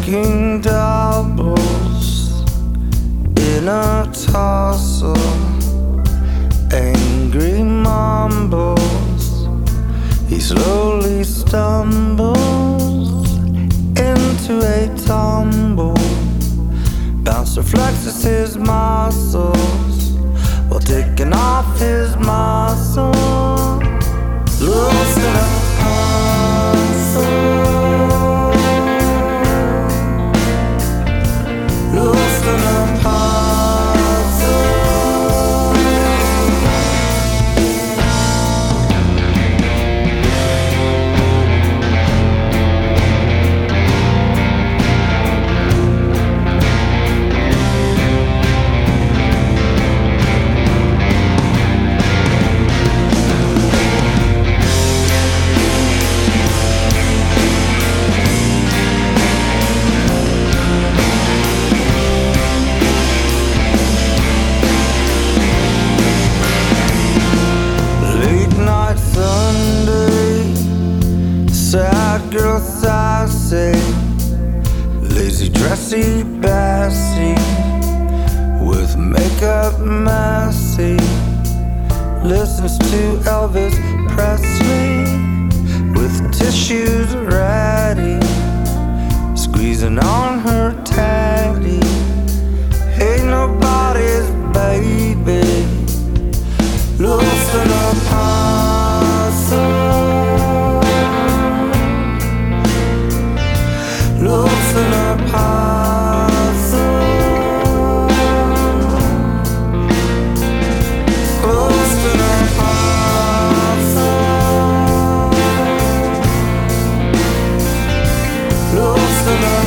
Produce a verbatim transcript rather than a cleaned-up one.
Working doubles in a tussle, angry mumbles. He slowly stumbles into a tumble. Bouncer flexes his muscles while taking off his muscle. Lost in a puzzle. Lost in a puzzle. Sad girl sassy, lazy dressy Bessie, with makeup messy, listens to Elvis Presley, with tissues ready, squeezing on her teddy. Ain't nobody's baby, lost in a puzzle. Lost in a puzzle. Lost in a puzzle. Lost in a